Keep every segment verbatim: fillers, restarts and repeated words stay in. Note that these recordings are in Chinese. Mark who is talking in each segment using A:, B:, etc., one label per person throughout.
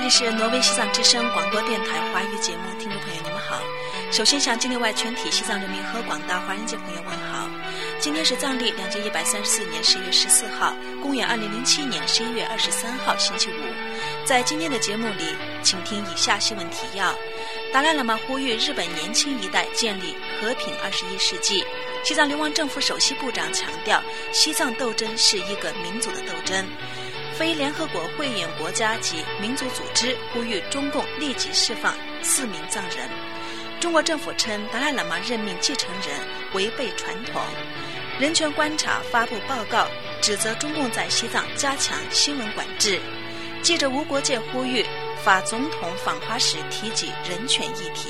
A: 里是挪威西藏之声广播电台华语节目，听众朋友你们好。首先向境内外全体西藏人民和广大华人界朋友问好。今天是藏历两千一百三十四年十月十四号，公元二零零七年十一月二十三号星期五。在今天的节目里，请听以下新闻提要：达赖喇嘛呼吁日本年轻一代建立和平二十一世纪。西藏流亡政府首席部长强调，西藏斗争是一个民族的斗争。非联合国会员国家及民族组织呼吁中共立即释放四名藏人。中国政府称达赖喇嘛任命继承人违背传统。人权观察发布报告，指责中共在西藏加强新闻管制。记者吴国界呼吁法总统访华时提及人权议题。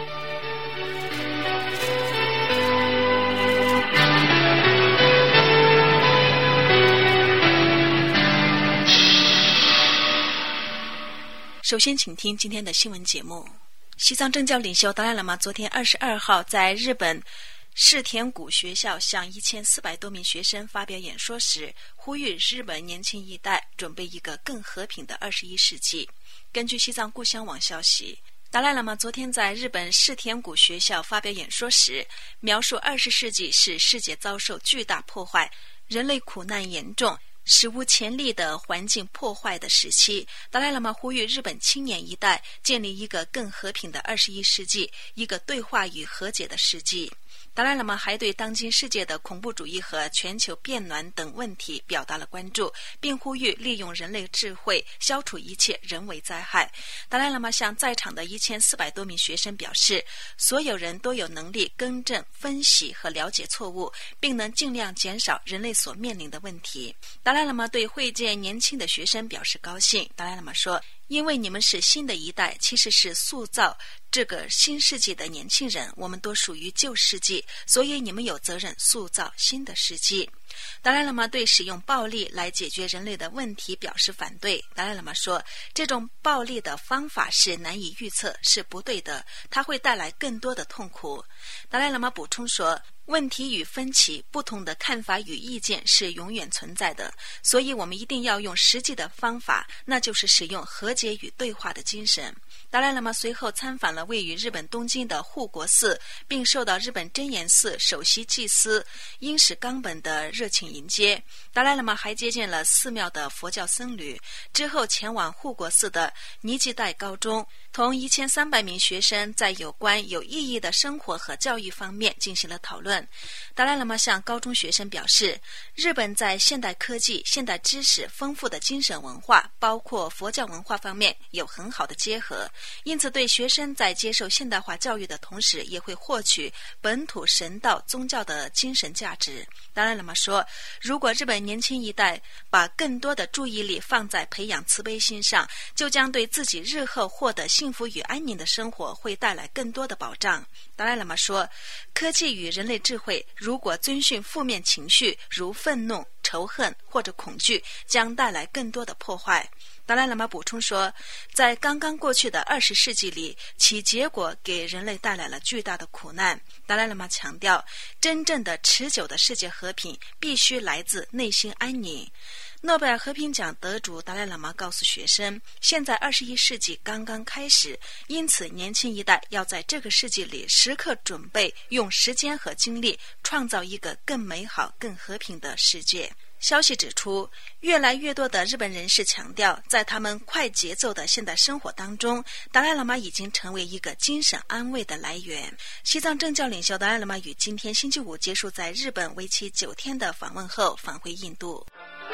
A: 首先请听今天的新闻节目。西藏政教领袖达赖喇嘛昨天二十二号在日本世田谷学校向一千四百多名学生发表演说时，呼吁日本年轻一代准备一个更和平的二十一世纪。根据西藏故乡网消息，达赖喇嘛昨天在日本世田谷学校发表演说时，描述二十世纪是世界遭受巨大破坏，人类苦难严重，史无前例的环境破坏的时期。达赖喇嘛呼吁日本青年一代建立一个更和平的二十一世纪，一个对话与和解的世纪。达赖喇嘛还对当今世界的恐怖主义和全球变暖等问题表达了关注，并呼吁利用人类智慧消除一切人为灾害。达赖喇嘛向在场的一千四百多名学生表示，所有人都有能力更正、分析和了解错误，并能尽量减少人类所面临的问题。达赖喇嘛对会见年轻的学生表示高兴。达赖喇嘛说，因为你们是新的一代，其实是塑造这个新世纪的年轻人，我们都属于旧世纪，所以你们有责任塑造新的世纪。达赖喇嘛对使用暴力来解决人类的问题表示反对。达赖喇嘛说，这种暴力的方法是难以预测，是不对的，它会带来更多的痛苦。达赖喇嘛补充说，问题与分歧、不同的看法与意见是永远存在的，所以我们一定要用实际的方法，那就是使用和解与对话的精神。达赖喇嘛随后参访了位于日本东京的护国寺，并受到日本真言寺首席祭司英史冈本的热情迎接。达赖喇嘛还接见了寺庙的佛教僧侣，之后前往护国寺的尼基代高中，同一千三百名学生在有关有意义的生活和教育方面进行了讨论。达赖喇嘛向高中学生表示，日本在现代科技、现代知识、丰富的精神文化，包括佛教文化方面有很好的结合，因此对学生在接受现代化教育的同时，也会获取本土神道宗教的精神价值。达赖喇嘛说，如果日本年轻一代把更多的注意力放在培养慈悲心上，就将对自己日后获得幸福与安宁的生活会带来更多的保障。达赖喇嘛说，科技与人类智慧如果遵循负面情绪，如愤怒、仇恨或者恐惧，将带来更多的破坏。达赖喇嘛补充说，在刚刚过去的二十世纪里，其结果给人类带来了巨大的苦难。达赖喇嘛强调，真正的持久的世界和平必须来自内心安宁。诺贝尔和平奖得主达赖喇嘛告诉学生，现在二十一世纪刚刚开始，因此年轻一代要在这个世纪里时刻准备用时间和精力创造一个更美好、更和平的世界。消息指出，越来越多的日本人士强调，在他们快节奏的现代生活当中，达赖喇嘛已经成为一个精神安慰的来源。西藏政教领袖达赖喇嘛于今天星期五结束在日本为期九天的访问后返回印度。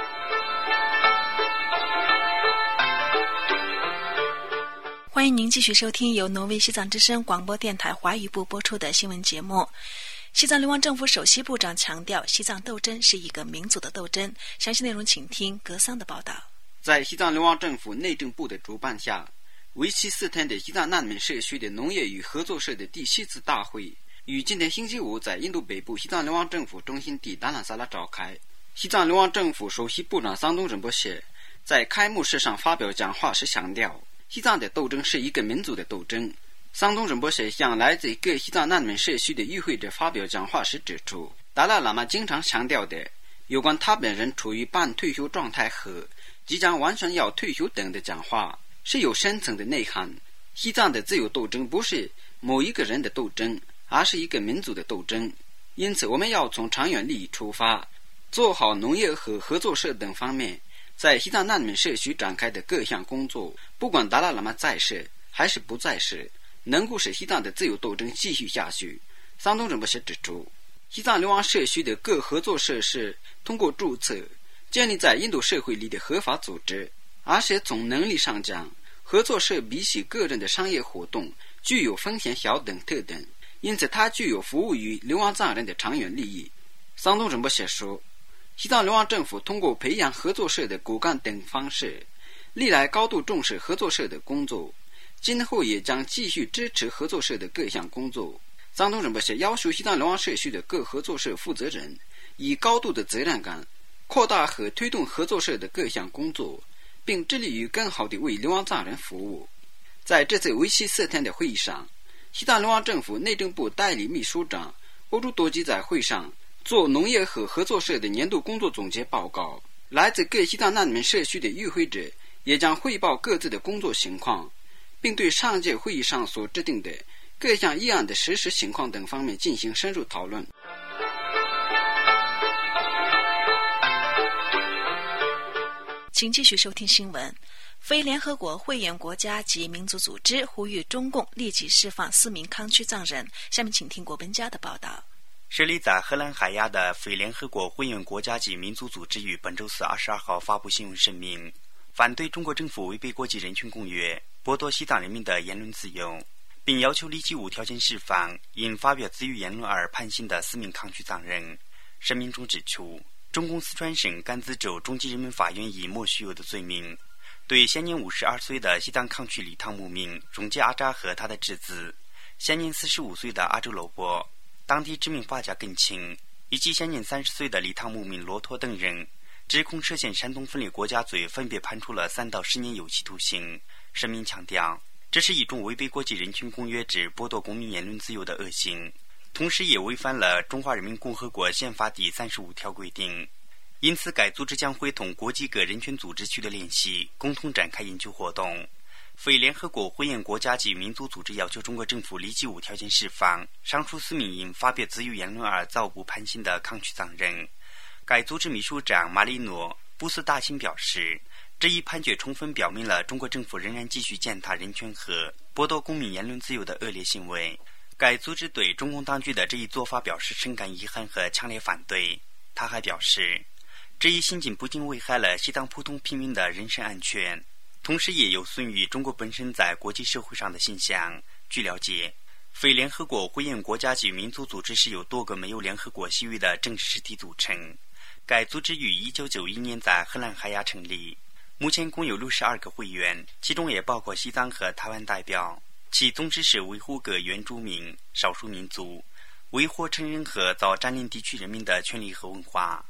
A: 欢迎您继续收听由挪威西藏之声广播电台华语部播出的新闻节目。西藏流亡政府首席部长强调，西藏斗争是一个民族的斗争。详细内容请听格桑的报道。
B: 在西藏流亡政府内政部的主办下，为期四天的西藏难民社区的农业与合作社的第七次大会于今天星期五在印度北部西藏流亡政府中心地达兰萨拉召开。西藏流亡政府首席部长桑东仁波切在开幕式上发表讲话时强调，西藏的斗争是一个民族的斗争。桑东仁波切向来自各西藏难民社区的与会者发表讲话时指出，达赖喇嘛经常强调的有关他本人处于半退休状态和即将完全要退休等的讲话， 是有深层的内涵。西藏的自由斗争不是某一个人的斗争，而是一个民族的斗争。因此我们要从长远利益出发，做好农业和合作社等方面在西藏难民社区展开的各项工作，不管达赖喇嘛在世还是不在世，能够使西藏的自由斗争继续下去。桑东仁波切指出，西藏流亡社区的各合作社是通过注册建立在印度社会里的合法组织，而且从能力上讲，合作社比起个人的商业活动具有风险小等特点，因此它具有服务于流亡藏人的长远利益。桑东仁波切说，西藏流亡政府通过培养合作社的骨干等方式，历来高度重视合作社的工作，今后也将继续支持合作社的各项工作。桑东仁波切要求西藏流亡社区的各合作社负责人以高度的责任感扩大和推动合作社的各项工作，并致力于更好地为流亡藏人服务。在这次为期四天的会议上，西藏流亡政府内政部代理秘书长欧朱多吉在会上做农业和合作社的年度工作总结报告，来自各西藏难民社区的与会者也将汇报各自的工作情况，并对上届会议上所制定的各项议案的实施情况等方面进行深入讨论。
A: 请继续收听新闻。非联合国会员国家及民族组织呼吁中共立即释放四名康区藏人。下面请听国本家的报道。
C: 设立在荷兰海牙的非联合国会员国家及民族组织于本周四二十二号发布新闻声明，反对中国政府违背国际人权公约，剥夺西藏人民的言论自由，并要求立即无条件释放因发表自由言论而判刑的四名康区藏人。声明中指出，中共四川省甘孜州中级人民法院以莫须有的罪名，对现年五十二岁的西藏康区理塘牧民荣杰阿扎和他的侄子，现年四十五岁的阿周罗波、当地知名画家耿清以及现年三十岁的理塘牧民罗托等人，指控涉嫌煽动分裂国家罪，分别判处了三到十年有期徒刑。声明强调，这是一种违背国际人权公约之剥夺公民言论自由的恶行，同时也违反了中华人民共和国宪法第三十五条规定。因此该组织将会同国际各人权组织取得联系，共同展开研究活动。非联合国会员国家及民族组织要求中国政府立即无条件释放上述四名因发表自由言论而遭捕判刑的康区藏人。该组织秘书长马里诺·布斯大钦表示，这一判决充分表明了中国政府仍然继续践踏人权和剥夺公民言论自由的恶劣行为。该组织对中共当局的这一做法表示深感遗憾和强烈反对。他还表示，这一行径不仅危害了西藏普通平民的人身安全，同时也有损于中国本身在国际社会上的形象。据了解，非联合国会员国家及民族组织是由多个没有联合国西域的正式实体组成。该组织于一九九一年在荷兰海牙成立，目前共有六十二个会员，其中也包括西藏和台湾代表。其宗旨是维护各原住民、少数民族、维护承认和遭占领地区人民的权利和文化。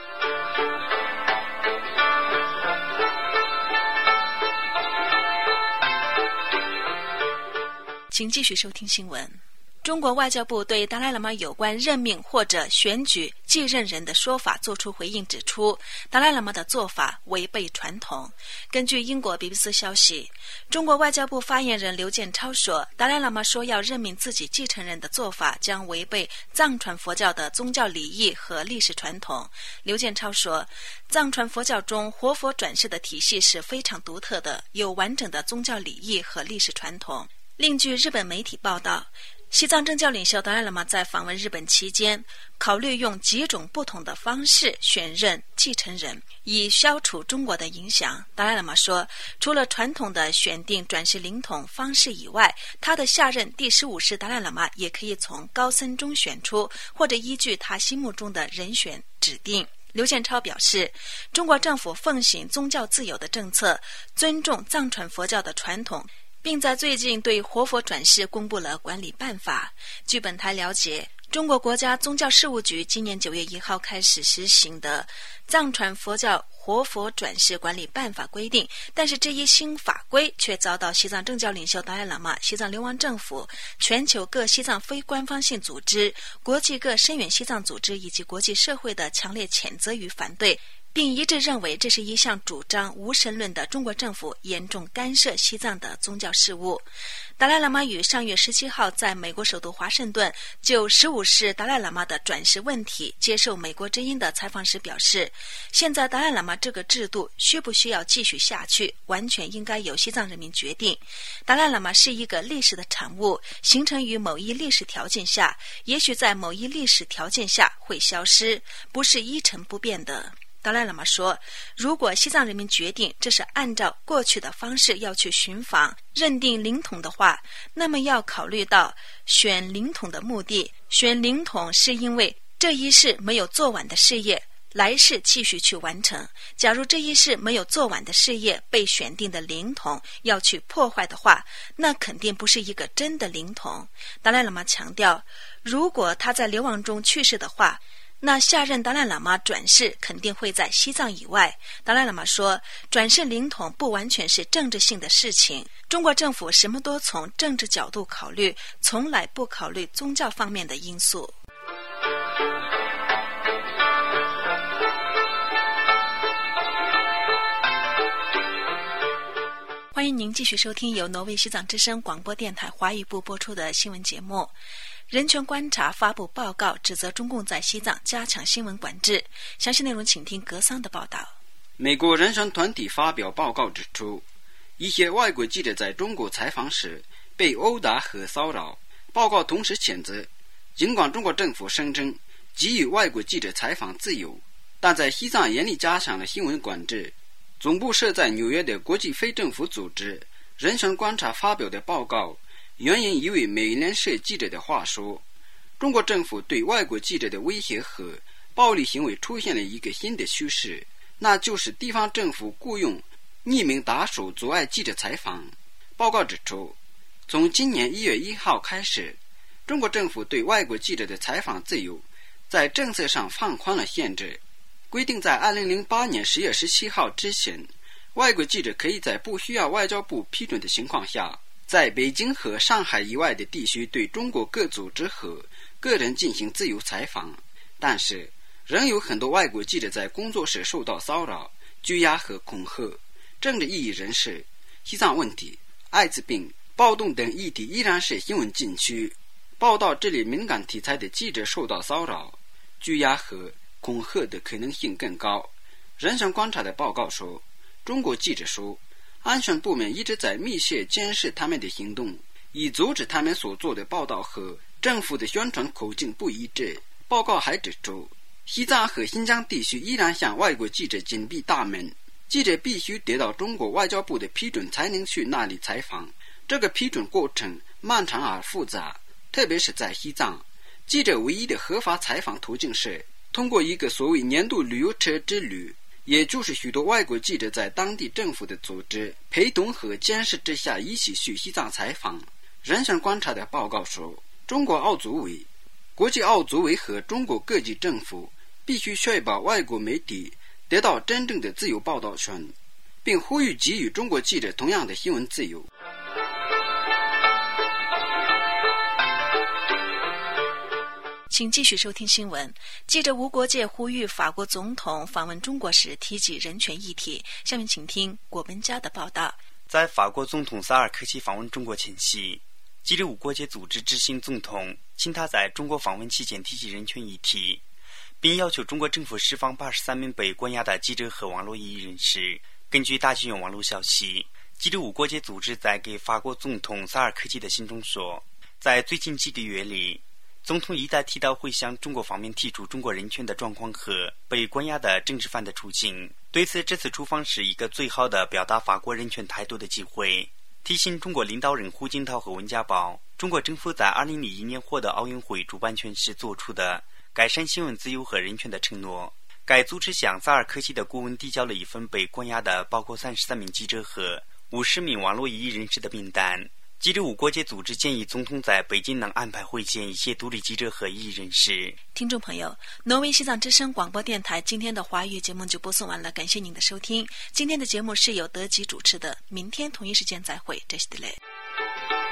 A: 请继续收听新闻。中国外交部对达赖喇嘛有关任命或者选举继任人的说法作出回应，指出达赖喇嘛的做法违背传统。根据英国 B B C 消息，中国外交部发言人刘建超说，达赖喇嘛说要任命自己继承人的做法将违背藏传佛教的宗教礼仪和历史传统。刘建超说，藏传佛教中活佛转世的体系是非常独特的，有完整的宗教礼仪和历史传统。另据日本媒体报道，西藏政教领袖达赖喇嘛在访问日本期间，考虑用几种不同的方式选任继承人，以消除中国的影响。达赖喇嘛说，除了传统的选定转世灵统方式以外，他的下任第十五世达赖喇嘛也可以从高僧中选出，或者依据他心目中的人选指定。刘建超表示，中国政府奉行宗教自由的政策，尊重藏传佛教的传统，并在最近对活佛转世公布了管理办法。据本台了解，中国国家宗教事务局今年九月一号开始实行的藏传佛教活佛转世管理办法》规定，但是这一新法规却遭到西藏政教领袖达赖喇嘛、西藏流亡政府、全球各西藏非官方性组织、国际各声援西藏组织以及国际社会的强烈谴责与反对，并一致认为这是一项主张无神论的中国政府严重干涉西藏的宗教事务。达赖喇嘛于上月十七号在美国首都华盛顿就十五世达赖喇嘛的转世问题接受美国之音的采访时表示，现在达赖喇嘛这个制度需不需要继续下去，完全应该由西藏人民决定。达赖喇嘛是一个历史的产物，形成于某一历史条件下，也许在某一历史条件下会消失，不是一成不变的。达赖喇嘛说，如果西藏人民决定这是按照过去的方式要去寻访认定灵统的话，那么要考虑到选灵统的目的。选灵统是因为这一世没有做完的事业，来世继续去完成。假如这一世没有做完的事业被选定的灵统要去破坏的话，那肯定不是一个真的灵统。达赖喇嘛强调，如果他在流亡中去世的话，那下任达赖喇嘛转世肯定会在西藏以外。达赖喇嘛说，转世灵统不完全是政治性的事情，中国政府什么都从政治角度考虑，从来不考虑宗教方面的因素。欢迎您继续收听由挪威西藏之声广播电台华语部播出的新闻节目。人权观察发布报告，指责中共在西藏加强新闻管制。详细内容请听格桑的报道。
B: 美国人权团体发表报告指出，一些外国记者在中国采访时被殴打和骚扰。报告同时谴责，尽管中国政府声称给予外国记者采访自由，但在西藏严厉加强了新闻管制。总部设在纽约的国际非政府组织人权观察发表的报告援引一位美联社记者的话说，中国政府对外国记者的威胁和暴力行为出现了一个新的趋势，那就是地方政府雇用匿名打手阻碍记者采访。报告指出，从今年一月一号开始，中国政府对外国记者的采访自由在政策上放宽了限制，规定在二零零八年十月十七号之前，外国记者可以在不需要外交部批准的情况下，在北京和上海以外的地区对中国各组织和个人进行自由采访。但是仍有很多外国记者在工作时受到骚扰、拘押和恐吓。政治异议人士、西藏问题、艾滋病、暴动等议题依然是新闻禁区。报道这类敏感题材的记者受到骚扰、拘押和恐吓的可能性更高。人权观察的报告说，中国记者说，安全部门一直在密切监视他们的行动，以阻止他们所做的报道和政府的宣传口径不一致。报告还指出，西藏和新疆地区依然向外国记者紧闭大门，记者必须得到中国外交部的批准才能去那里采访。这个批准过程漫长而复杂，特别是在西藏，记者唯一的合法采访途径是通过一个所谓年度旅游车之旅，也就是许多外国记者在当地政府的组织陪同和监视之下一起去西藏采访。人权观察的报告说，中国奥组委、国际奥组委和中国各级政府必须确保外国媒体得到真正的自由报道权，并呼吁给予中国记者同样的新闻自由。
A: 请继续收听新闻。记者吴国界呼吁法国总统访问中国时提及人权议题。下面请听郭文佳的报道。
C: 在法国总统萨尔科齐访问中国前夕，记者吴国界组织执行总统请他在中国访问期间提及人权议题，并要求中国政府释放八十三名被关押的记者和网络异议人士。根据大纪元网络消息，记者吴国界组织在给法国总统萨尔科齐的信中说，在最近几个月里，总统一再提到会向中国方面提出中国人权的状况和被关押的政治犯的处境。对此，这次出访是一个最好的表达法国人权态度的机会，提醒中国领导人胡锦涛和温家宝，中国政府在二零零一年获得奥运会主办权时做出的改善新闻自由和人权的承诺。该组织向萨尔科齐的顾问递交了一份被关押的包括三十三名记者和五十名网络异议人士的名单。 记者五国界组织建议总统在北京能安排会见一些独立记者和异议人士。
A: 听众朋友，挪威西藏之声广播电台今天的华语节目就播送完了，感谢您的收听。今天的节目是由德吉主持的，明天同一时间再会，这是德雷。